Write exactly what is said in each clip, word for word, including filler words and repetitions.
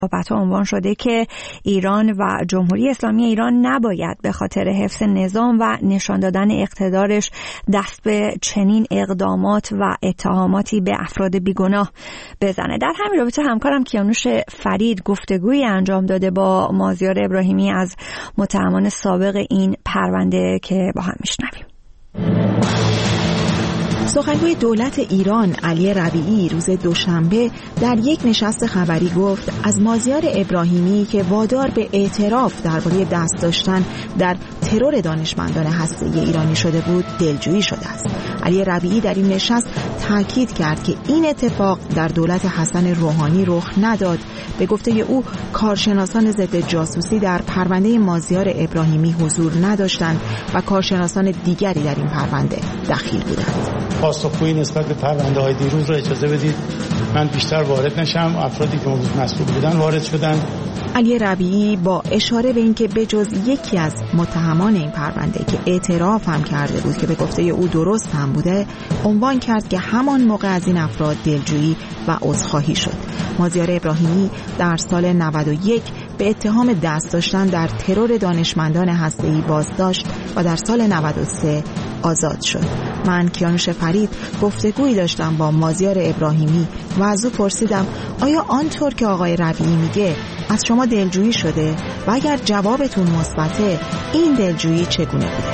صحبت عنوان شده که ایران و جمهوری اسلامی ایران نباید به خاطر حفظ نظام و نشان دادن اقتدارش دست به چنین اقدامات و اتهاماتی به افراد بیگناه بزنه. در همین رابطه همکارم کیانوش فرید گفتگویی انجام داده با مازیار ابراهیمی از متهمان سابق این پرونده که با هم میشنویم. سخنگوی دولت ایران علی ربیعی روز دوشنبه در یک نشست خبری گفت از مازیار ابراهیمی که وادار به اعتراف درباره دست داشتن در ترور دانشمندان هسته‌ای ایرانی شده بود دلجویی شده است. علی ربیعی در این نشست تاکید کرد که این اتفاق در دولت حسن روحانی رخ نداد. به گفته او کارشناسان ضد جاسوسی در پرونده مازیار ابراهیمی حضور نداشتند و کارشناسان دیگری در این پرونده دخیل بودند. پاسخگویی نسبت به پرونده های دیروز را اجازه بدید من بیشتر وارد نشم. افرادی که موضوع مسئول بودن وارد شدن. علی ربیعی با اشاره به اینکه بجز یکی از متهمان این پرونده که اعتراف هم کرده بود که به گفته او درست هم بوده، عنوان کرد که همان موقع از این افراد دلجویی و عذرخواهی شد. مازیار ابراهیمی در سال نود و یک به اتهام دست داشتن در ترور دانشمندان هسته‌ای بازداشت و در سال نود و سه آزاد شد. من کیانوش فرید گفتگویی داشتم با مازیار ابراهیمی و از او پرسیدم آیا آنطور که آقای ربیعی میگه از شما دلجویی شده و اگر جوابتون مثبته این دلجویی چگونه بوده؟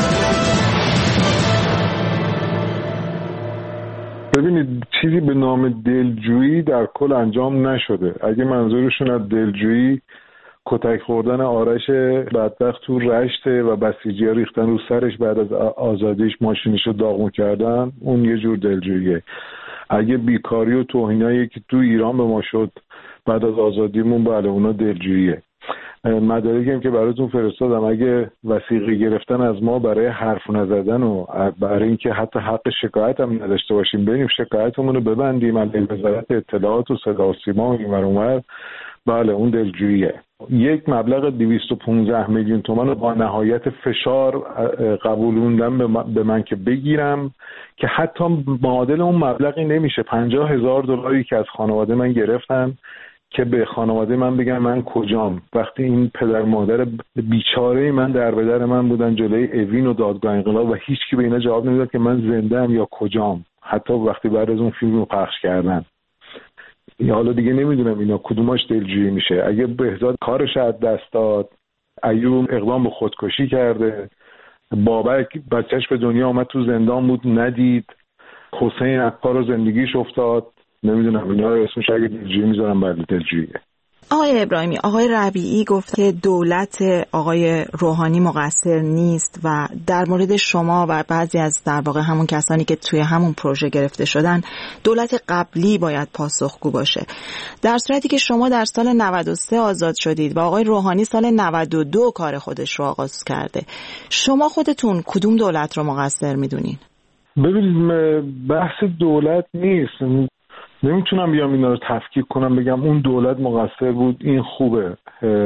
ببینید چیزی به نام دلجویی در کل انجام نشده. اگه منظورشون از دلجویی کتک خوردن آرش بدبخت تو رشته و بسیجی‌ها ریختن رو سرش بعد از آزادیش ماشینشو داغون کردن، اون یه جور دلجوییه. اگه بیکاری و توهینایی که تو ایران به ما شد بعد از آزادیمون، بله اونا دلجوییه. مدارکی هم که براتون فرستادم، اگه وثیقه گرفتن از ما برای حرف نزدن و برای اینکه حتی حق شکایت هم نداشته باشیم بریم شکایتمون رو ببندیم علیه وزارت اطلاعات و صدا و سیما و اینور اونور، بله اون دلجوییه. یک مبلغ دویست و پانزده میلیون تومان رو با نهایت فشار قبولوندم به من که بگیرم که حتی معادل اون مبلغی نمیشه. پنجاه هزار دلاری که از خانواده من گرفتن که به خانواده من بگن من کجام، وقتی این پدر مادر بیچاره من در به در من بودن جلوی اوین و دادگاه انقلاب و هیچ کی به اینا جواب نمیداد که من زنده ام یا کجام، حتی وقتی بعد از اون فیلم رو پخش کردن. یا حالا دیگه نمیدونم اینا کدوماش دلجویی میشه. اگه بهزاد کارش از دست داد، ایوب اقدام به خودکشی کرده، بابک بچهش به دنیا آمد تو زندان بود ندید، حسین از کار و زندگیش افتاد، نمیدونم اینا رو اسمش اگه دلجویی میذارم بله دلجوییه. آقای ابراهیمی، آقای ربیعی گفت که دولت آقای روحانی مقصر نیست و در مورد شما و بعضی از در واقع همون کسانی که توی همون پروژه گرفته شدن دولت قبلی باید پاسخگو باشه، در صورتی که شما در سال نود و سه آزاد شدید و آقای روحانی سال نود و دو کار خودش رو آغاز کرده. شما خودتون کدوم دولت رو مقصر میدونین؟ ببینید بحث دولت نیست، نمیتونم بیام اینا رو تفکیک کنم بگم اون دولت مقصر بود این خوبه.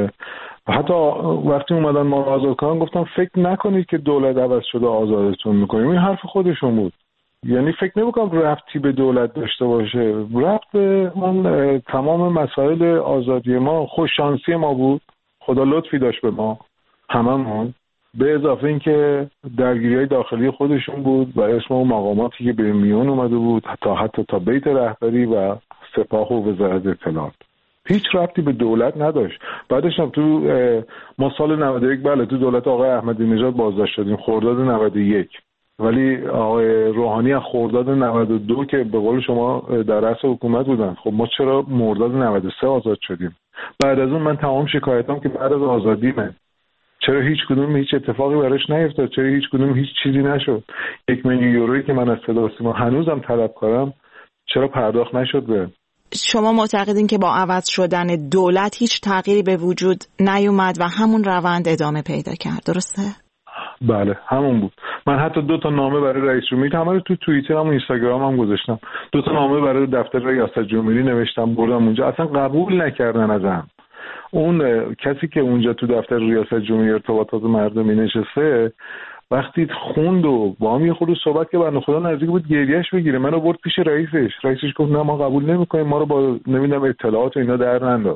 حتی وقتی اومدن ما رو آزاد کردن گفتم فکر نکنید که دولت عوض شده آزادتون میکنیم. این حرف خودشون بود، یعنی فکر نمیکنم ربطی به دولت داشته باشه. ربط به اون تمام مسائل آزادی ما خوش شانسی ما بود، خدا لطفی داشت به ما هممون، به اضافه اینکه درگیری‌های داخلی خودشون بود و اسم اون مقاماتی که به میون اومده بود حتی حتی تا بیت رهبری و سپاه و وزارت اطلاعات، هیچ ربطی به دولت نداشت. بعدش هم تو ما سال نود و یک بله تو دولت آقای احمدی نژاد بازداشت شدیم خرداد نود و یک، ولی آقای روحانی از خرداد نود و دو که به قول شما در رأس حکومت بودن، خب ما چرا مرداد نود و سه آزاد شدیم؟ بعد از اون من تمام شکایتام که بعد از آزادیمه، چرا هیچ کدوم هیچ اتفاقی براش نیفتاد؟ چرا هیچ کدوم هیچ چیزی نشد؟ یک میلیون یورویی که من از صدا و سیما هنوزم طلبکارم چرا پرداخت نشد به؟ شما معتقدین که با عوض شدن دولت هیچ تغییری به وجود نیومد و همون روند ادامه پیدا کرد، درسته؟ بله همون بود. من حتی دو تا نامه برای رئیس جمهوری همه تو توییترم و اینستاگرام هم گذاشتم، دو تا نامه برای دفتر ریاست جمهوری نوشتم بردم اونجا، اصلا قبول نکردن ازم. اون کسی که اونجا تو دفتر ریاست جمهوری ارتباطات مردمی نشسته وقتی خوند و با هم یه خورده صحبت که بنده خدا نزدیک بود گریهش بگیره، منو برد پیش رئیسش. رئیسش گفت نه ما قبول نمی‌کنیم، ما رو با نمیدونم اطلاعات و اینا در ننداز.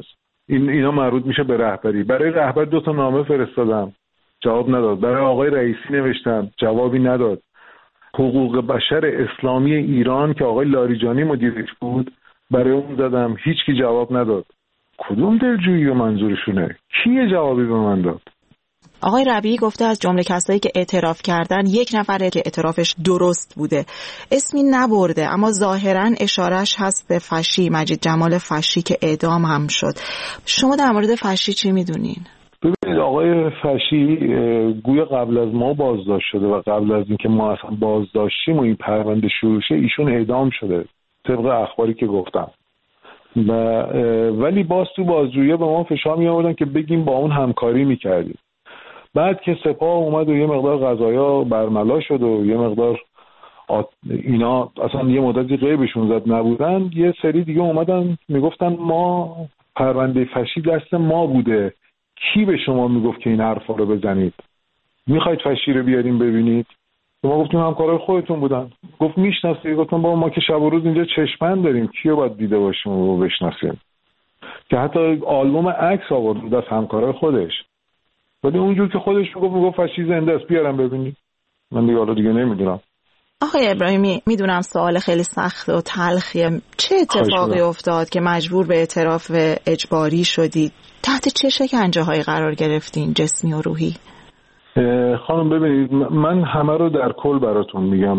این اینا مربوط میشه به رهبری. برای رهبر دو تا نامه فرستادم، جواب نداد. برای آقای رئیسی نوشتم، جوابی نداد. حقوق بشر اسلامی ایران که آقای لاریجانی مدیرش بود، برای اون زدم، هیچکی جواب نداد. کدوم دلجویی و منظورشونه؟ کی جوابی به من داد؟ آقای ربیعی گفته از جمله کسایی که اعتراف کردن یک نفره که اعترافش درست بوده. اسمی نبرده اما ظاهرا اشارش هست به فشی، مجید جمال فشی که اعدام هم شد. شما در مورد فشی چی میدونین؟ ببینید آقای فشی گویا قبل از ما بازداشت شده و قبل از اینکه ما اصلا بازداشتیم و این پرونده شروع شه ایشون اعدام شده طبق اخباری که گفتم. و ولی باز تو بازجویی به ما فشار می آوردن که بگیم با اون همکاری میکردیم. بعد که سپاه اومد و یه مقدار قضایا برملا شد و یه مقدار اینا اصلا یه مدتی غیبشون زد نبودن، یه سری دیگه اومدن میگفتن ما پرونده فشی دست ما بوده، کی به شما میگفت که این حرفا رو بزنید؟ میخواید فشی رو بیاریم ببینید؟ ما گفتیم همکارای خودتون بودن. گفت میشناسید؟ گفتم بابا ما که شب و روز اینجا چشمند داریم، کیو باید دیده باشیم و بشناسیم؟ که حتی آلبوم عکس آورد از همکارای خودش. ولی اونجور که خودش میگفت میگفت فشی زنده است، بیارم ببینید. من دیگه حالا دیگه نمیدونم. آقای ابراهیمی، میدونم سوال خیلی سخت و تلخیه، چه اتفاقی افتاد که مجبور به اعتراف اجباری شدید؟ تحت چه شکنجه‌هایی قرار گرفتین، جسمی و روحی؟ خانم ببینید، من همه رو در کل براتون میگم.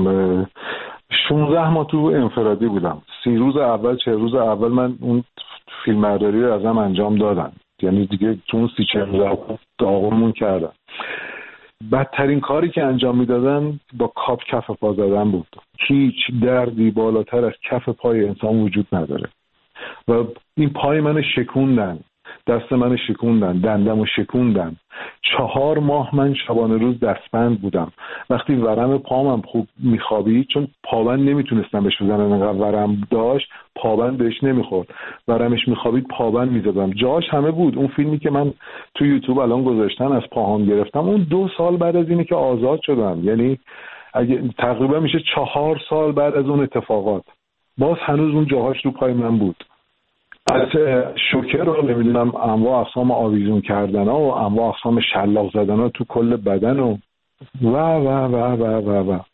شانزده ماه تو انفرادی بودم. سی روز اول چه روز اول من اون فیلمبرداری رو ازم انجام دادن، یعنی دیگه تو اون سی چه روز داغونمون کردن. بدترین کاری که انجام میدادن با کاپ کف پا زدن بود. هیچ دردی بالاتر از کف پای انسان وجود نداره و این پای من شکوندن، دست من شکوندن، دندم شکوندن. چهار ماه من شبانه روز دستبند بودم. وقتی ورم پامم خوب میخوابید، چون پابند نمیتونستم بهش بزنم، انقدر ورم داشت پابند بهش نمیخورد، ورمش میخوابید پابند میزدم. جاش همه بود. اون فیلمی که من تو یوتیوب الان گذاشتن از پاهام گرفتم، اون دو سال بعد از اینه که آزاد شدم، یعنی اگه تقریبا میشه چهار سال بعد از اون اتفاقات، باز هنوز اون جاهاش رو پای من بود. از شوکه رو نمیدونم انواع اقسام آویزون کردن ها و انواع اقسام شلاق زدن ها تو کل بدن و و و و و و و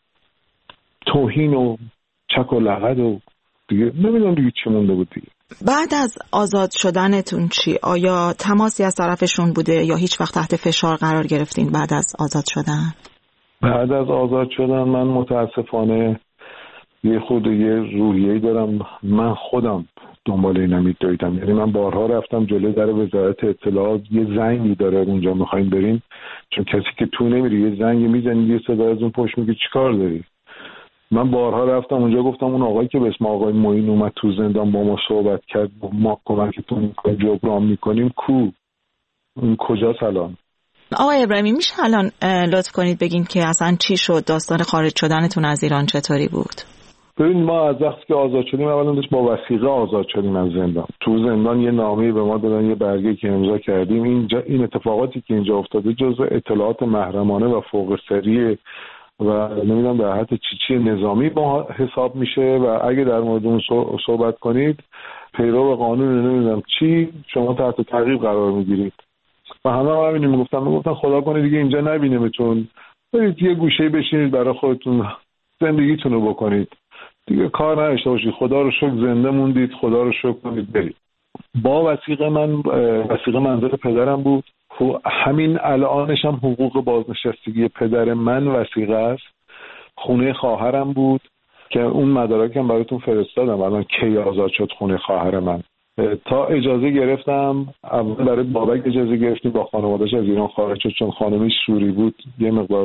توهین و چک و لغد و دیگه نمیدونم دیگه چی مونده بود دیگه. بعد از آزاد شدنتون چی؟ آیا تماسی از طرفشون بوده یا هیچ وقت تحت فشار قرار گرفتین بعد از آزاد شدن؟ بعد از آزاد شدن من متاسفانه یه خود یه روحیه‌ای دارم. من خودم دنبال این امید دویدم، یعنی من بارها رفتم جلوی در وزارت اطلاعات، یه زنگی داره اونجا میخوایم بریم، چون کسی که تو نمیری یه زنگی میزنی یه صدا از اون پشت میگه چیکار داری. من بارها رفتم اونجا، گفتم اون آقایی که به اسم آقای معین اومد تو زندان با ما صحبت کرد، ما کمکتون میکنیم جبران میکنیم، کو اون کجاست الان؟ آقای ابراهیمی میشه الان لطف کنید بگین که اصلا چی شد؟ داستان خارج شدنتون از ایران چطوری بود؟ ببین ما از وقتی که آزاد شدیم اولا داشت با وثیقه آزاد شدیم از زندان. تو زندان یه نامه‌ای به ما دادن، یه برگه که امضا کردیم. اینجا این اتفاقاتی که اینجا افتاده جزء اطلاعات محرمانه و فوق سری و نمیدونم در حد چی چی نظامی با حساب میشه و اگه در مورد اون صحبت کنید پیرو قانون نمیدونم چی شما تحت تعقیب قرار میگیرید. و همه هم همینی میگفتن میگفتن خدا کنه دیگه اینجا نبینیمتون، برید یه گوشه‌ای بشینید برای خودتون زندگیتون رو بکنید، دیگه کار نداشته باشید، خدا رو شکر زنده موندید، خدا رو شکر کنید برید. با وثیقه من وثیقه منزل پدرم بود، همین الانش هم حقوق بازنشستگی پدر من وثیقه است. خونه خواهرم بود که اون مدارکم براتون فرستادم الان کی آزاد شد خونه خواهر من. تا اجازه گرفتم، اول برای بابک اجازه گرفتیم، با خانواده‌اش از ایران خارج شد چون خانمش سوری بود، یه مقدار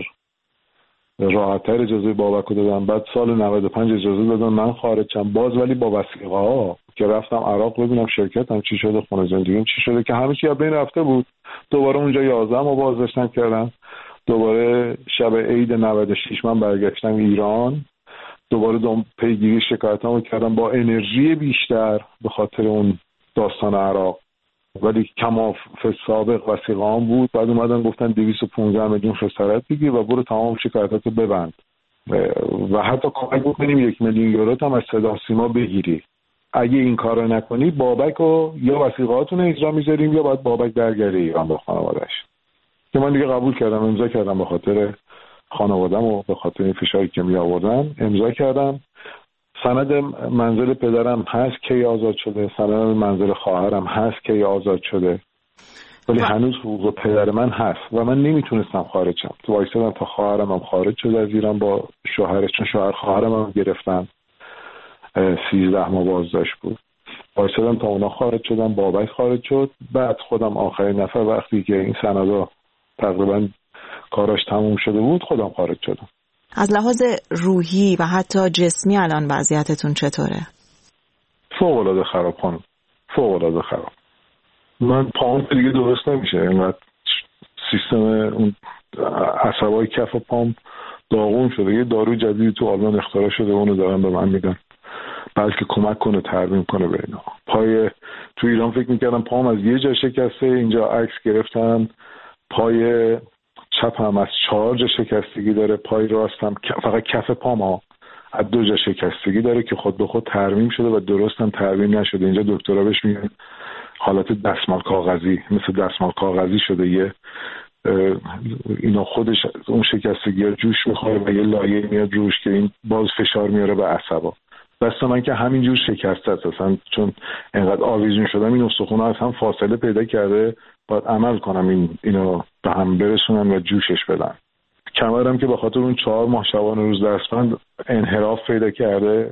راحت‌تر اجازه بابک رو دادم. بعد سال نود و پنج اجازه دادم من خارج شم باز، ولی با وثیقه ها که رفتم عراق ببینم شرکتم چی شده، خونه زندگیم چی شده، که همه چی از بین رفته بود. دوباره اونجا یازده ما بازداشتن کردن. دوباره شب عید نود و شش من برگشتم ایران، دوباره دوم پیگیری شکایتامو کردم با انرژی بیشتر به خاطر اون داستان عراق، ولی کما سابق وثیقه‌ام بود. بعد اومدن گفتن دویست و پانزده میلیون خسارت بگیر و برو تمام شکایتاتو ببند و حتی کمک بکنیم یک میلیون یورو هم از صدا سیما بگیری. اگه این کار رو نکنی بابک رو یا وثیقه‌هاتون اجرا میذاریم یا باید بابک درگره ایران با خانواده‌اش. که من دیگه قبول کردم، امضا کردم، به خاطر خانواده‌م و به خاطر این فشاری که می آوردن امضا کردم. سند منزل پدرم هست که آزاد شده، سند منزل خواهرم هست که آزاد شده، ولی هنوز حقوق پدر من هست و من نمیتونستم خارج شم. تو وایسادم تا خواهرم هم خارج شد از ایران با شوهرش، چون شوهر خواهرم هم گرفتن، سیزده ماه بازداشت بود. وایسادم تا اونا خارج شدن، بابک خارج شد، بعد خودم آخرین نفر وقتی که این سندا تقریبا کاراش تموم شده بود خودم خارج شدم. از لحاظ روحی و حتی جسمی الان وضعیتتون چطوره؟ فوق العاده خراب خانم، فوق العاده خراب. من پام دیگه درست نمیشه، اینقدر سیستم اون عصبای کف و پام داغون شده. یه دارو جدیدی تو آلمان اختراع شده، اونو دارن به من میدن بلکه کمک کنه ترمیم کنه به اینا. پای تو ایران فکر میکردم پام از یه جا شکسته، اینجا عکس گرفتن پای چپ هم از چهار جا شکستگی داره، پای راست هم فقط کف پام ها از دو جا شکستگی داره که خود به خود ترمیم شده و درست هم ترمیم نشده. اینجا دکترها بهش میگن حالت دستمال کاغذی، مثل دستمال کاغذی شده. یه اینا خودش اون شکستگی ها جوش میخوره و یه لایه میاد روش که این باز فشار میاره به عصبا. دست من که همینجور شکسته است اصلا، چون انقدر آویزون شدم این استخوان از هم فاصله پیدا کرده، باید عمل کنم این اینو به هم برسونن و جوشش بدن. کمرم که به خاطر اون چهار ماه شبانه روز دستبند انحراف پیدا کرده،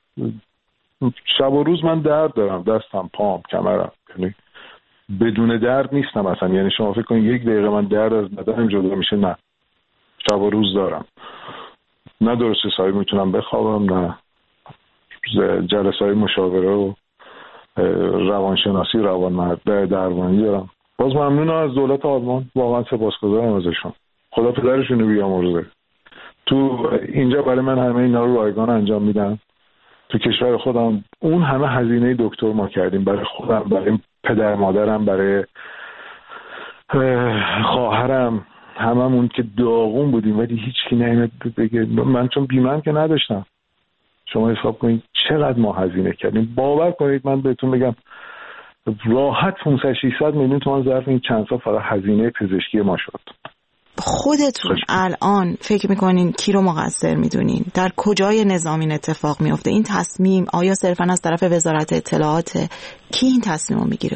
شب و روز من درد دارم، دستم، پام، کمرم، یعنی بدون درد نیستم اصلا. یعنی شما فکر کنید یک دقیقه من درد از بدنم جدا میشه، نه، شب و روز دارم. نه درست حسابی میتونم بخوابم، نه جلسه های مشاوره و روانشناسی، روان درمانی دارم. باز ممنونم از دولت آلمان، واقعا سپاسگزارم ازشون، خدا پدرشونو بیامرزه. تو اینجا برای من همه اینا رو رایگان انجام میدن. تو کشور خودم اون همه هزینه دکتر ما کردیم برای خودم، برای پدر مادرم، برای خواهرم، هممون که داغون بودیم ولی هیچ کی نمیاد بگه. من چون بیمه‌ام که نداشتم، شما حساب کنید چقدر ما هزینه کردیم. باور کنید من بهتون بگم راحت پانصد ششصد میلیون تومان ظرف این چند سال فقط هزینه پزشکی ما شد. خودتون الان فکر میکنین کی رو مقصر میدونین؟ در کجای نظام این اتفاق میفته؟ این تصمیم آیا صرفا از طرف وزارت اطلاعات؟ کی این تصمیم رو میگیره؟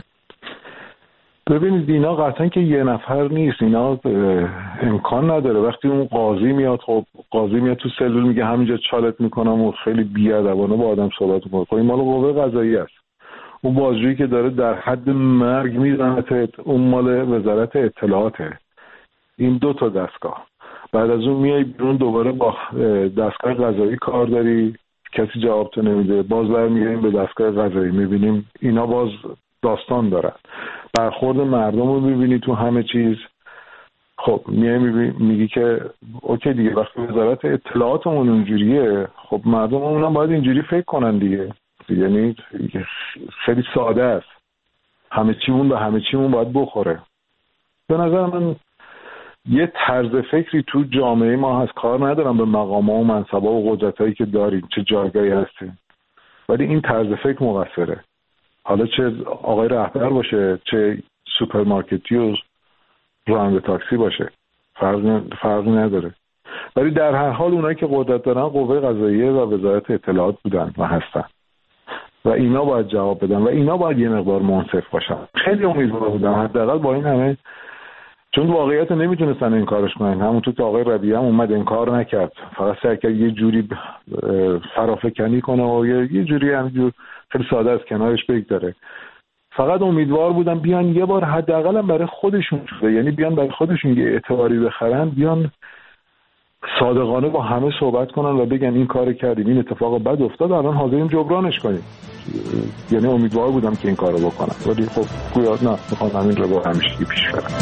ببینید اینا قطعا که یه نفر نیست، اینا امکان نداره. وقتی اون قاضی میاد، خب قاضی میاد تو سلول میگه همینجا چالت میکنم و خیلی بیادبانه با آدم صحبت میکنه. خب این مال قوه قضاییه است. اون بازجویی که داره در حد مرگ میزنه، اون مال وزارت اطلاعاته. این دو تا دستگاه. بعد از اون میای بیرون دوباره با دستگاه قضایی کار داری، کسی جواب تو نمیده، باز برمیگردیم به دستگاه قضایی، میبینیم اینا باز داستان دارن. برخورد مردم رو میبینی تو همه چیز. خب میای میگی که اوکی دیگه، وقتی وزارت اطلاعاتمون اونجوریه، خب مردم اونم باید اینجوری فکر کنن دیگه. یعنی خیلی ساده است، همه چیمون به همه چیمون باید بخوره. به نظر من یه طرز فکری تو جامعه ما هست، کار ندارم به مقام‌ها و منصب‌ها و قدرتایی که داریم چه جایگاهی هستیم، ولی این طرز فکر مقصره. حالا چه آقای رهبر باشه، چه سوپرمارکتی و راننده تاکسی باشه، فرق فرقی نداره. ولی در هر حال اونایی که قدرت دارن قوه قضاییه و وزارت اطلاعات بودن و هستن و اینا باید جواب بدن و اینا باید یه مقدار منصف باشن. خیلی امیدوار بودم حداقل با این همه، چون واقعیت نمیتونستن این کارش کنن. همونطور که آقای ربیعی هم اومد این کار نکرد، فقط سعی کرد یه جوری فرافکنی کنه و یه جوری همینجور خیلی ساده از کنارش بگذره. فقط امیدوار بودم بیان یه بار حداقل برای خودشون شده، یعنی بیان برای خودشون یه اعتباری بخرن، بیان صادقانه با همه صحبت کنن و بگن این کار کردیم، این اتفاق بد افتاد، الان حاضریم جبرانش کنیم. یعنی امیدوار بودم که این کارو بکنن، ولی خب گویا نه، میخوان همین رو با همیشگی پیش برن.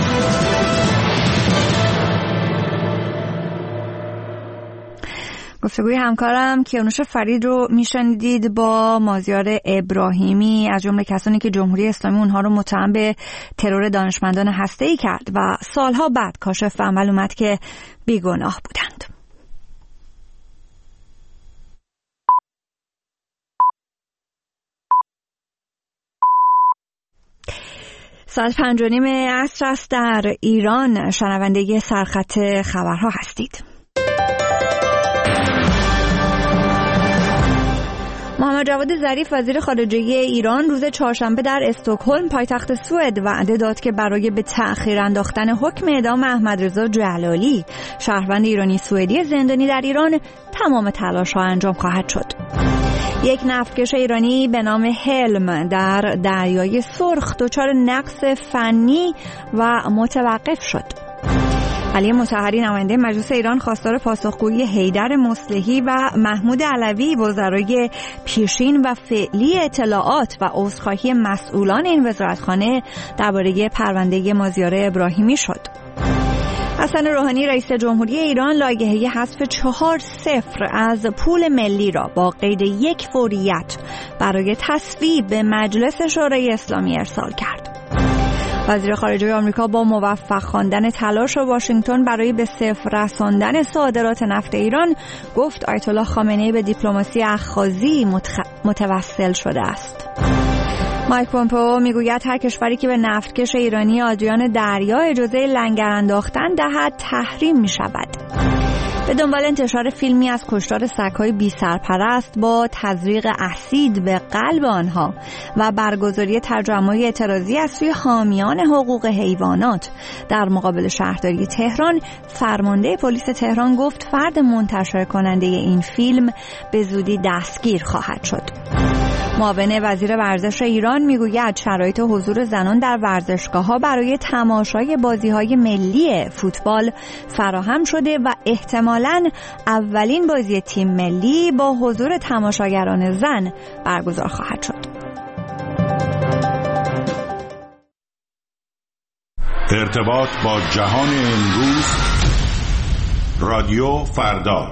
گفتگوی همکارم کیانوش فرید رو میشنیدید با مازیار ابراهیمی، از جمله کسانی که جمهوری اسلامی اونها رو متهم به ترور دانشمندان هسته‌ای کرد و سالها بعد کاشف به عمل اومد که بیگناه بودند. ساعت پنج و نیم عصر است در ایران. شنونده سرخط خبرها هستید. محمد جواد ظریف وزیر خارجه ایران روز چهارشنبه در استکهلم پایتخت سوئد وعده داد که برای به تأخیر انداختن حکم اعدام احمدرضا جلالی شهروند ایرانی سوئدی زندانی در ایران تمام تلاش‌ها انجام خواهد شد. یک نفتکش ایرانی به نام هلم در دریای سرخ دچار نقص فنی و متوقف شد. علی مطهری نماینده مجلس ایران خواستار پاسخگویی حیدر مصلحی و محمود علوی وزرای پیشین و فعلی اطلاعات و عذرخواهی مسئولان این وزارتخانه درباره پرونده مازیار ابراهیمی شد. حسن روحانی رئیس جمهوری ایران لایحه حذف چهار صفر از پول ملی را با قید یک فوریت برای تصویب به مجلس شورای اسلامی ارسال کرد. وزیر خارجه آمریکا با موفق خواندن تلاش واشنگتن برای به صفر رساندن صادرات نفت ایران گفت آیت الله خامنه‌ای به دیپلماسی اخاذی متخ... متوسل شده است. مایک پومپئو میگوید هر کشوری که به نفتکش ایرانی آدریان دریا اجازه لنگر انداختن دهد تحریم می شود. به دنبال انتشار فیلمی از کشتار سگ‌های بی سرپرست با تزریق اسید به قلب آنها و برگزاری تجمع اعتراضی از سوی حامیان حقوق حیوانات در مقابل شهرداری تهران، فرمانده پلیس تهران گفت فرد منتشر کننده این فیلم به زودی دستگیر خواهد شد. معاون وزیر ورزش ایران میگوید شرایط حضور زنان در ورزشگاه‌ها برای تماشای بازی‌های ملی فوتبال فراهم شده و احتمالاً اولین بازی تیم ملی با حضور تماشاگران زن برگزار خواهد شد. ارتباط با جهان امروز، رادیو فردا.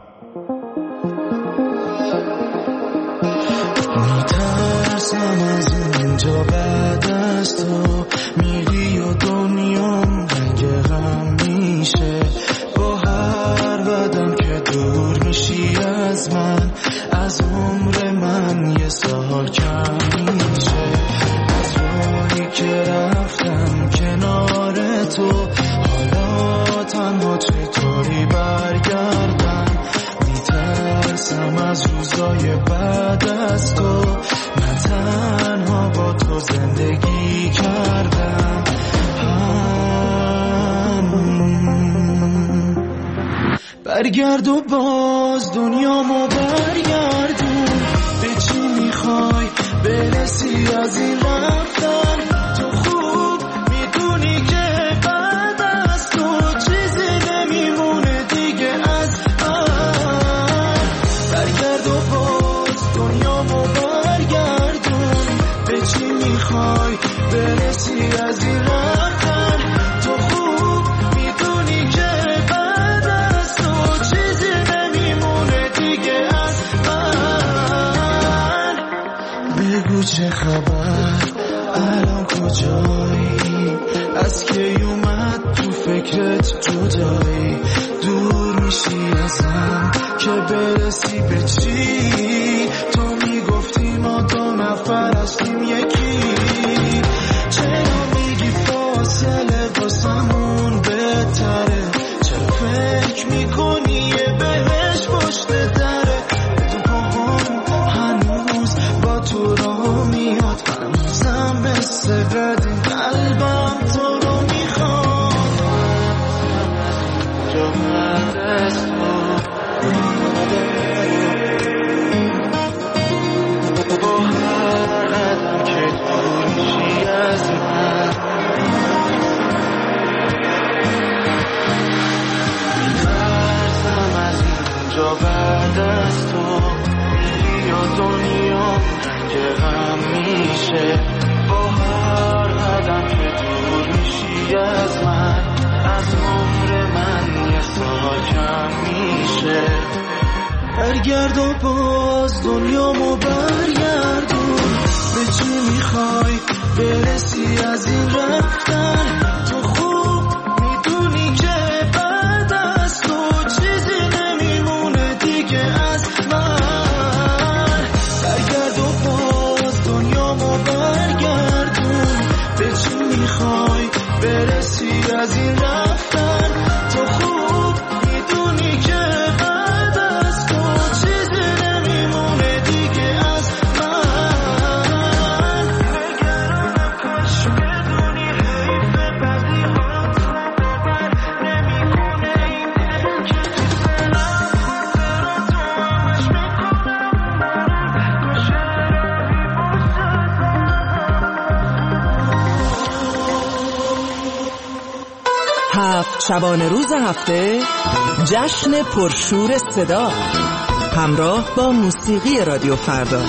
میترسم از اینجا بعد از تو میری و دنیام رنگ غم میشه، با هر قدم که دور میشی از من، از عمر من یه سال کم میشه. از راهی که رفتم کنار تو حالا تنها چطوری برگردم، میترسم از روزای بعد از تو، من تنها با تو زندگی کردم. برگرد و باز دنیامو برگردون، به چی میخوای برسی از این رفتن؟ تو خوب میدونی که بعد از تو چیزی نمیمونه دیگه از من. برگرد و باز دنیامو برگردون، به چی میخوای برسی از این رفتن؟ تو خوب میدونی که بعد از تو چیزی نمیمونه دیگه از من. بگو چه خبر، الان کجایی؟ از کی اومد تو فکرت جدایی؟ دور میشی ازم که برسی به چی؟ تو میگفتی ما دو نفر هستیم یکی، چرا میگی فاصله واسمون بهتره؟ چرا فکر میکنی یه بهش پشت دره؟ تو پاهم هنوز با تو را میاد، هنوزم به سقد قلبم تو رو میخواد. جا بعد از تو با هر قدم که دور میشی از من، میترسم از اینجا بعد از تو میری و دنیا رنگ غم میشه، با هر قدم که دور میشی از من، از عمر من یه سال کم میشه. برگرد و باز دنیامو برگردون، به چی میخوای برسی از این رفتن؟ تو خوب میدونی که بعد از تو چیزی نمیمونه دیگه از من. برگرد و باز دنیامو برگردون، به چی میخوای برسی از این رفتن، تو خوب میدونی که بعد از تو چیزی نمیمونه دیگه از من. نگرانم کاش بدونی حیفه بعضی ها صبر نمیکنه این دل که تو سنم خاطرات تو همش میکنم کاش هفت شبانه روز هفته جشن پرشور صدا همراه با موسیقی رادیو فردا.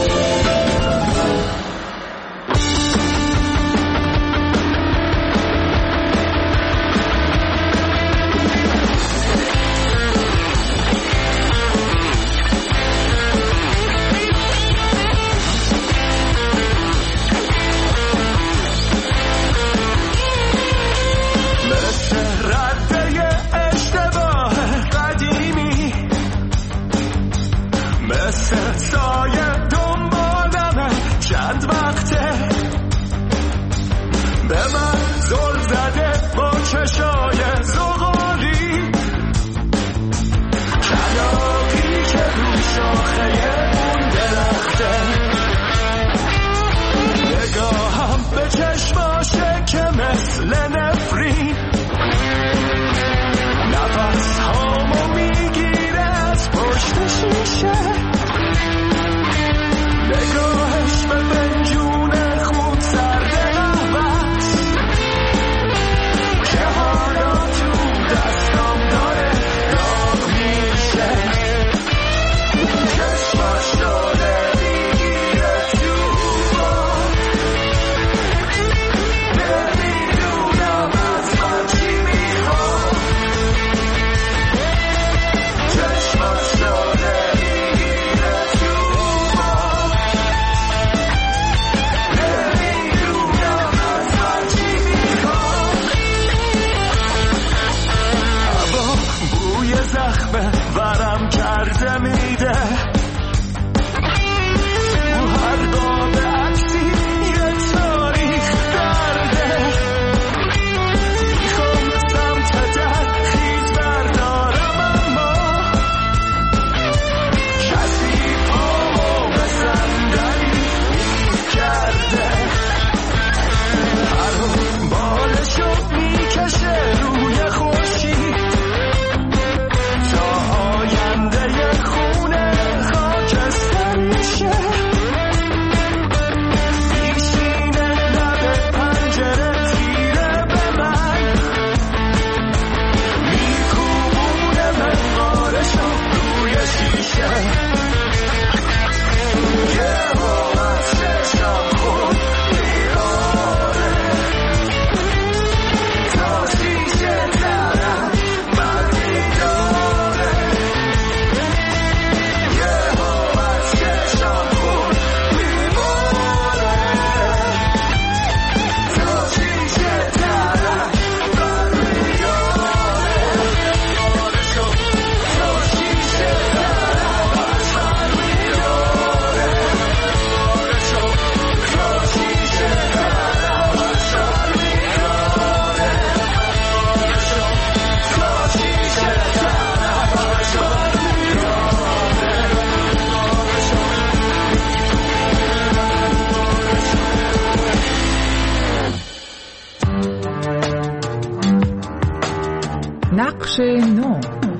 نقش نو.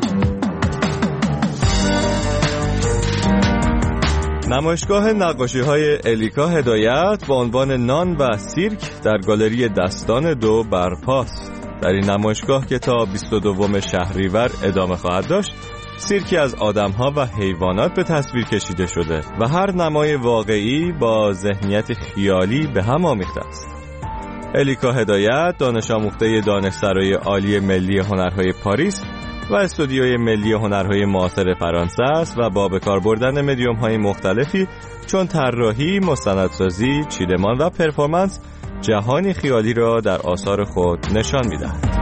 نمایشگاه نقاشی‌های الیکا هدایت با عنوان نان و سیرک در گالری دستان دو برپاست. در این نمایشگاه که تا بیست و دوم شهریور ادامه خواهد داشت، سیرکی از آدم‌ها و حیوانات به تصویر کشیده شده و هر نمای واقعی با ذهنیت خیالی به هم آمیخته است. الیکا هدایت دانش آموخته دانشسرای عالی ملی هنرهای پاریس و استودیوی ملی هنرهای معاصر فرانسه است و با به کار بردن مدیوم‌های مختلفی چون طراحی، مستندسازی، چیدمان و پرفورمنس جهانی خیالی را در آثار خود نشان می‌دهد.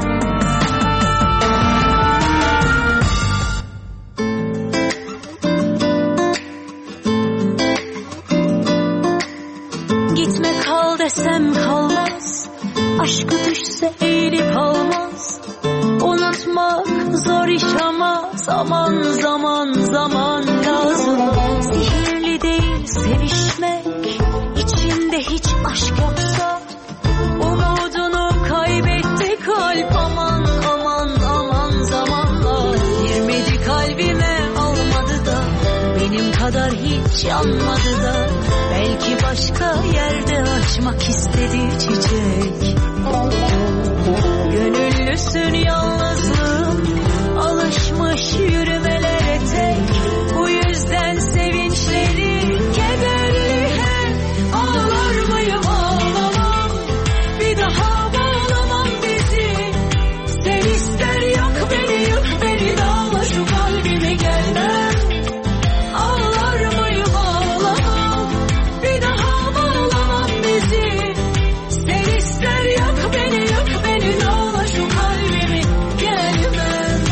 Gitme kal desem kalmaz, Aşkı düşse eğilip almaz. Unutmak zor iş ama zaman zaman zaman lazım. Sihirli değil sevişmek, içinde hiç aşk yoksa. Umudunu kaybetti kalp, aman aman aman zamanla. Girmedi kalbime, almadı da, benim kadar hiç yanmadı da. Belki başka yerde açmak istedi çiçek. Gönüllüsün yalnızlığım, alışmış yürümelere tek. Bu yüzden sevinçleri kederli hep. Ağlar mıyım ağlamam, bir daha bağlamam bizi. Sen ister yak beni, yık beni, dağla şu kalbimi, gelmem. Ağlar mıyım ağlamam, bir daha bağlamam bizi. Sen ister yak beni, yık beni, dağla şu kalbimi, gelmem.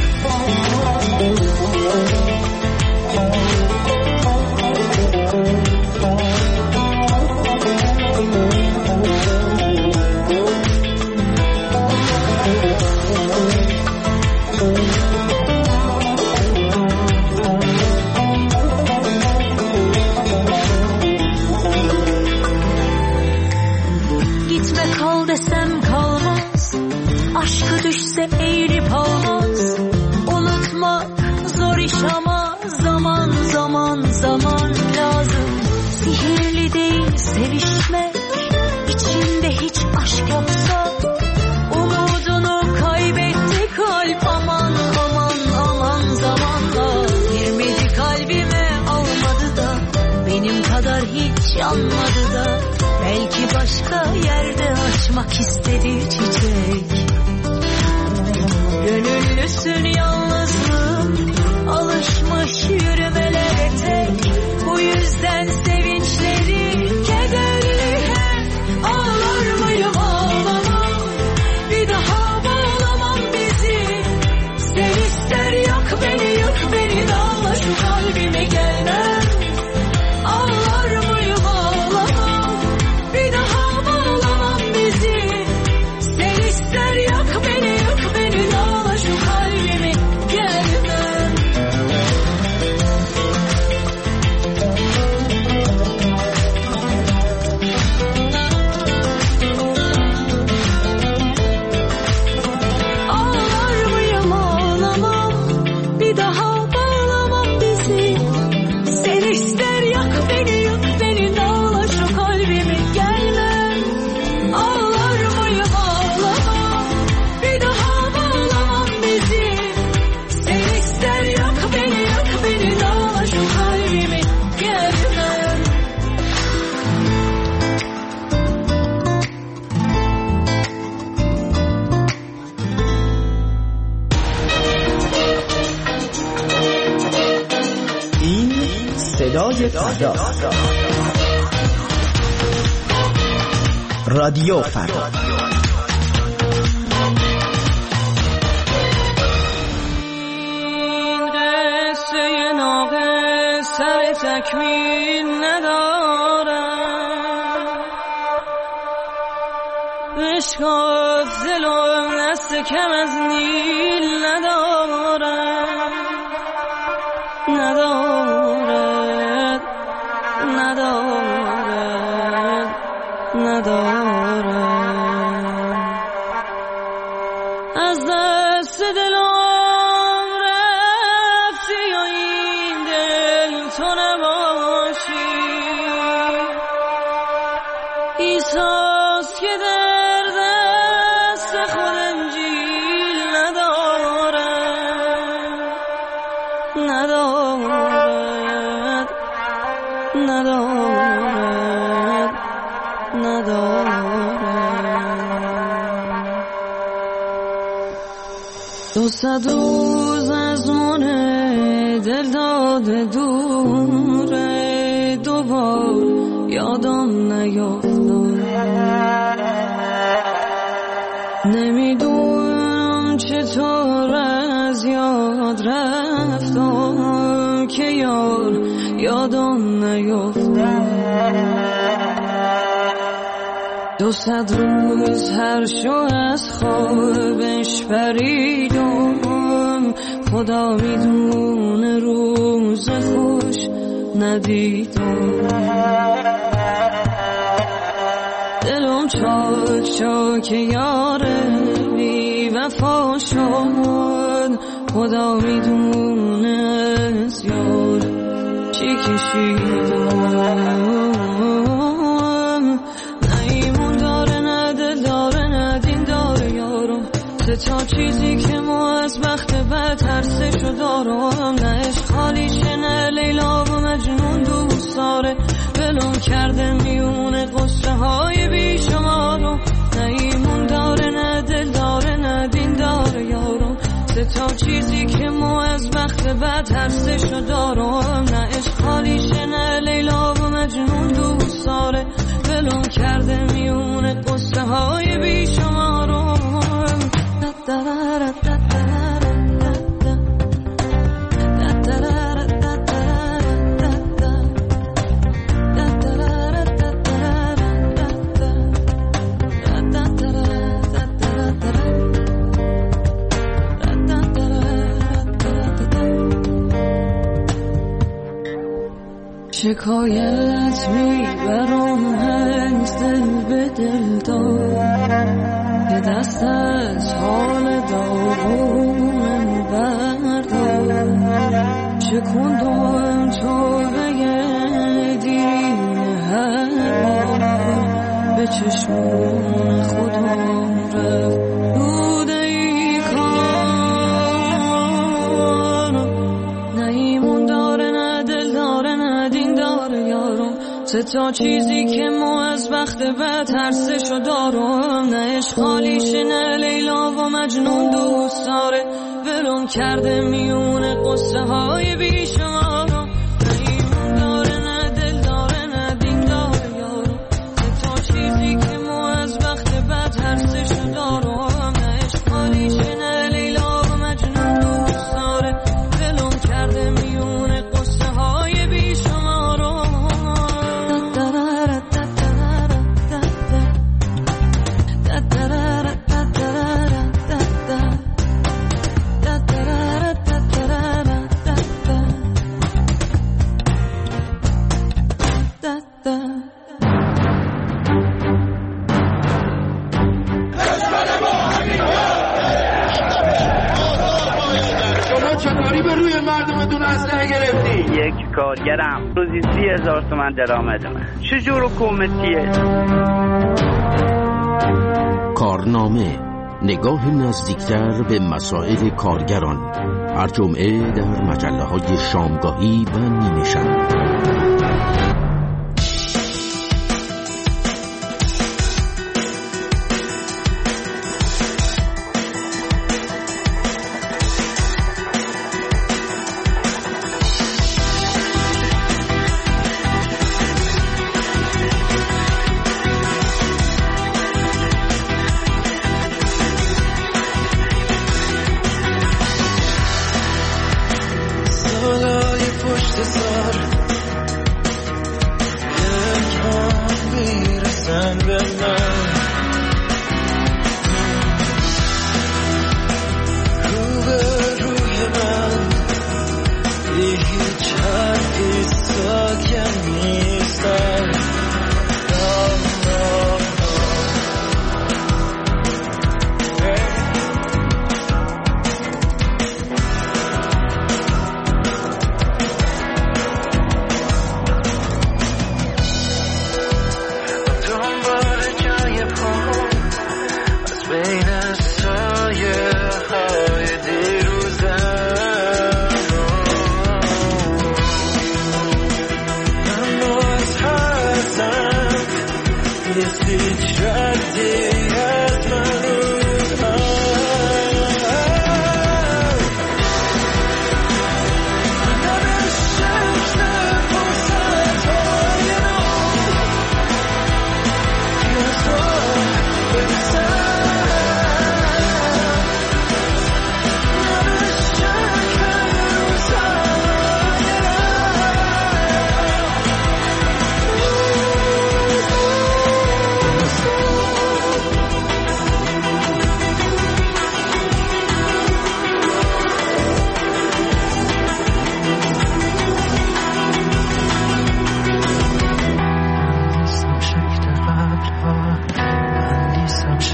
Gitme kal desem kalmaz. Aşkı düşse eğilip almaz. Unutmak zor iş ama zaman zaman zaman lazım. Sihirli değil sevişmek, içinde hiç aşk yoksa. Umudunu kaybetti kalp, aman aman aman zamanla. Girmedi kalbime, almadı da, benim kadar hiç yanmadı da. Belki başka yerde açmak istedi çiçek. Gönüllüsün yalnızlığım, alışmış yürümelere tek. Bu yüzden sevinçleri kederli hep. Ağlar mıyım ağlamam, bir daha bağlamam bizi. Sen ister yak beni, yık beni, dağla şu kalbimi, gelmem. Ağlar mıyım ağlamam, bir daha bağlamam bizi. Sen ister yak beni, yık beni, dağla şu kalbimi, gelmem. Ağlar mıyım ağlamam, bir daha bağlamam bizi. Sen ister yak beni, yık beni, dağla şu kalbimi, gelmem. Ağlar mıyım ağlamam, bir daha bağlamam bizi. Sen ister yak beni, yık beni, dağla şu kalbimi, gelmem. این صدای فردا، رادیو فردا. قصه ناقص سر تکمیل ندارم. بشکاف دلم دست کم از نیل ندارم. ندارد ندارد ندارد. از دست دلم رفتی و این دل تو نباشی. ایساس که در دست خودم جیل ندارد. ندارد ندارد ندارد. دو صد روز از من دل داده دوره، دوبار یادم نیافتم. نمیدونم چطور از یاد رفتم که یار یادم نیافتم. دو دو صد روز هر شو از خوابش پریدم، خدا میدونه روز خوش ندیدم. دلم چاک چاک یاره بی وفا شد، خدا میدونه از یار چی کشیدم. تا چیزی که ما از بخت بد ترسشو دارم، نه عشق خالیشه نه لیلا و مجنون دوست داره، بلوم کرده میونه قصه های بیشمارم، نه ایمون داره نه دل داره نه دین داره یارم. تا چیزی که ما از بخت بد ترسشو دارم، نه عشق خالیشه نه لیلا و مجنون دوست داره، بلوم کرده میونه قصه های بیشمارم. شکایت میبرم از دل به دل دار، که دست از حال داغونم بردار. شکندم تو به دین هر بار، به چشمون خودم رفت بوده ای کار. نه ایمون داره نه دل داره نه دین داره یارم، سه تا چیزی که ما از بخت بد ترسشو دارم، نه عشق خالیشه نه لیلا و مجنون دوست داره، ولم کرده میونه قصه های بیشمارم. نه ایمون داره نه دل داره نه دین داره یارم، سه تا چیزی که ما از بخت بد ترسشو دارم، نه عشق خالیشه نه لیلا و مجنون دوست داره، ولم کرده میونه قصه های بیشمارم. یک کارگرم روزی سی هزار تومن درآمد من، چجور حکومتیه؟ کارنامه، نگاه نزدیکتر به مسائل کارگران، هر جمعه در مجله های شامگاهی و نیمه شب.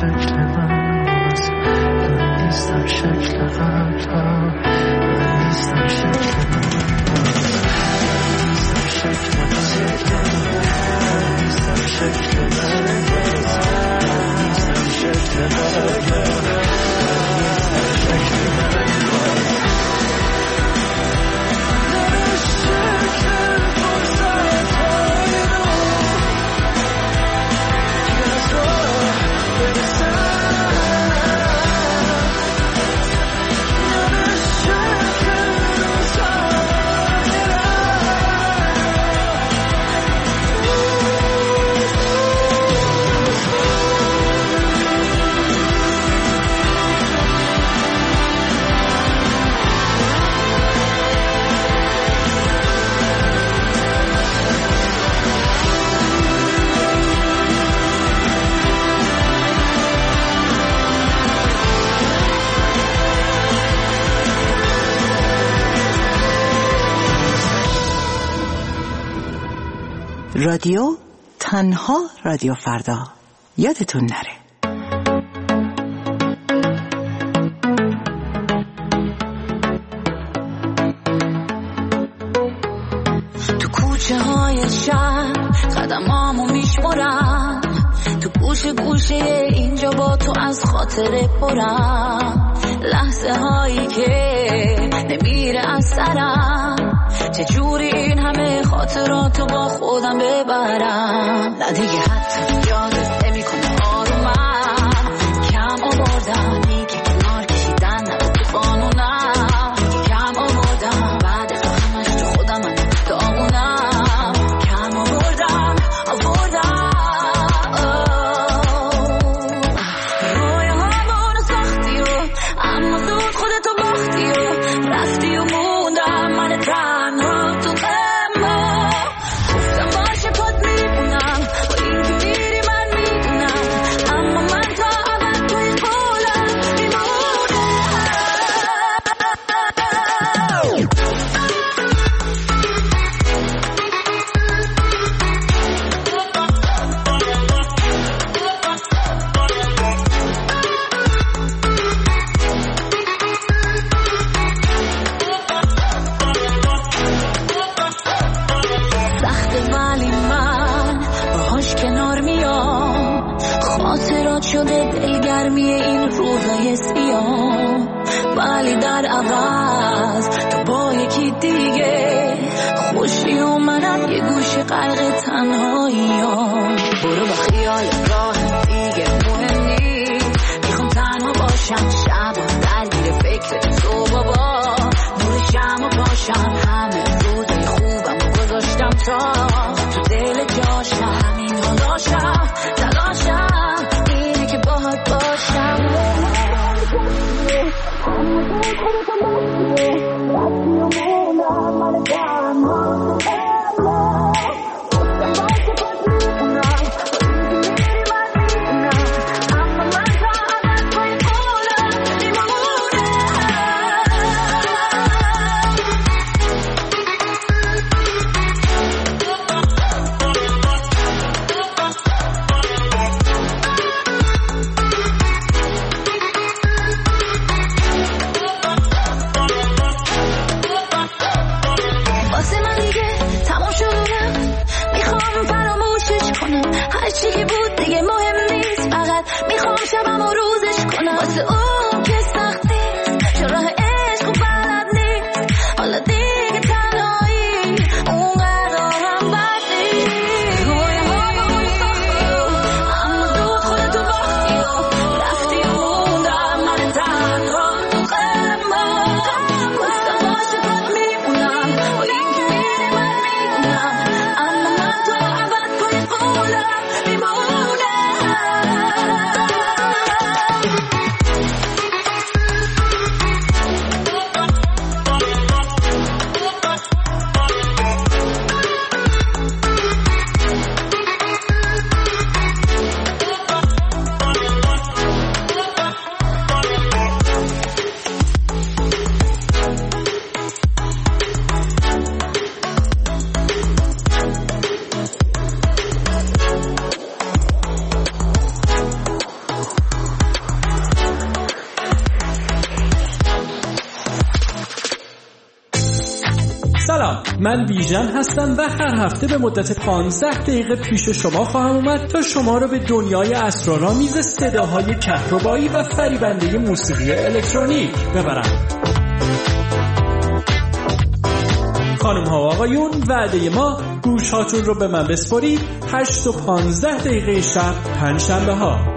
شکل من من نیستم شکل قبلا من نیستم شکل من من نیستم شکل من نیستم شکل من نیستم شکل من رادیو تنها رادیو فردا یادتون نره. تو کوچه های شهر قدمامو میشمرم، تو گوشه گوشه اینجا با تو از خاطره پرم، لحظه هایی که نمیره از سرم، چجوری این همه خاطراتو با خودم ببرم. نه دیگه حتی یادت نمی کنه آرومم، کم آوردم دیگه کنار کشیدن نبود تو قانونم، کم آوردم بعد همش تو خودم من دامونم، کم آوردم آوردم روی همون ساختی و اما زود خودتو باختی و رفتی و موندم من تنها تو غما. گفتم باشه پاد میبونم و این که میری من میدونم، اما من تا ابد توی قولم میمونم. سخته ولی من باهاش کنار میام، خاطرات شده دلگرمی این روزای سیاه، ولی در عوض تو با یکی دیگه خوشی و منم یه گوشه غرق تنهاییام. برو با خیال راه دیگه مهم نیست، میخوام تنها باشم شب و درگیر فکر تو بابا، نور شم و پاشم همه روزای خوبم و گذاشتم تا تو دل جاشم، همین ها داشتم تلاشم اینه که باهات باشم. واسه من دیگه تمام شدم، میخوام فراموشش کنم، هرچی که بود دیگه مهم نیست، فقط میخوام شبم و روزش کنم. واسه اون که سختی چون راه عشق و بلد نیست، حالا دیگه تنهایی اونقدر هم بد نیست. روی همون ساختی و اما زود خودتو باختی و رفتی و موندم من تنها تو غما. گفتم باشه پاد میمونم و این که میری من میدونم، اما من تو ابد توی قولم میمونم. سلام، من بیژن هستم و هر هفته به مدت پانزده دقیقه پیش شما خواهم اومد تا شما رو به دنیای اسرارآمیز صداهای کهربایی و فریبنده موسیقی الکترونیک ببرم. خانم ها و آقایون، وعده ما گوش هاتون رو به من بسپارید. هشت و پانزده دقیقه شب پنج شنبه ها.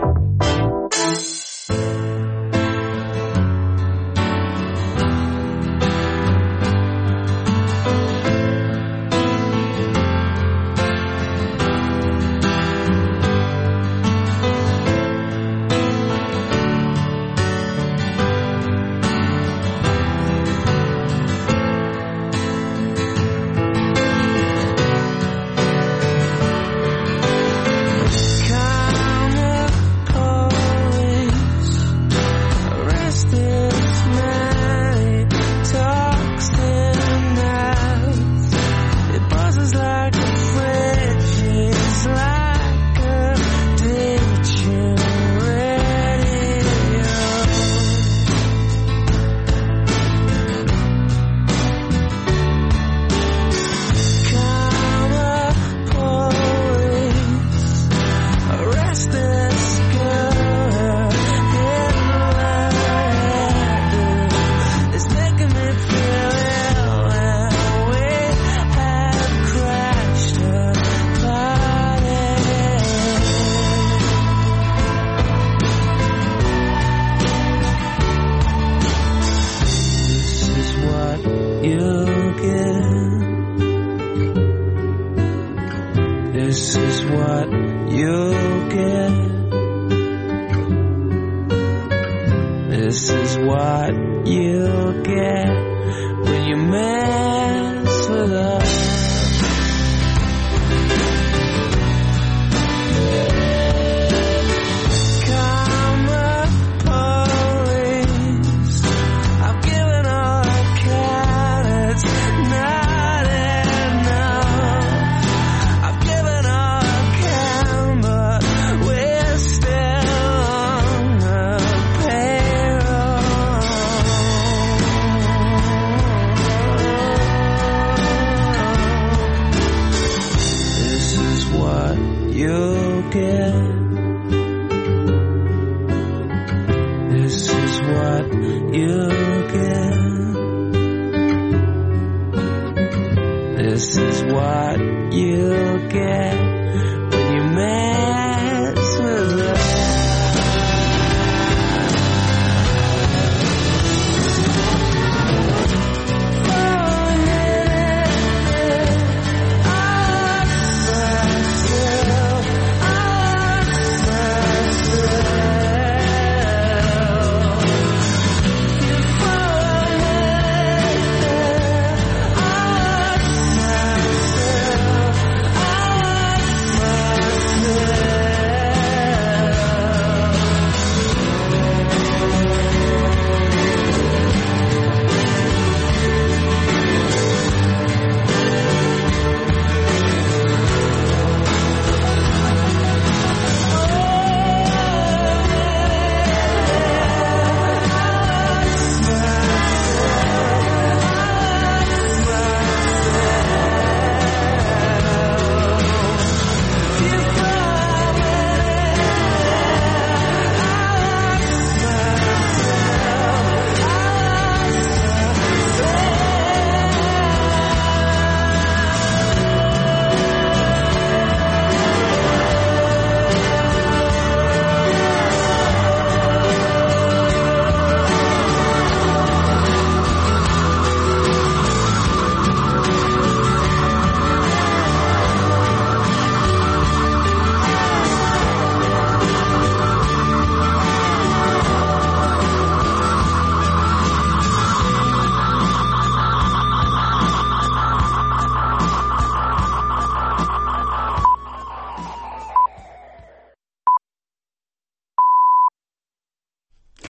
This is what you get.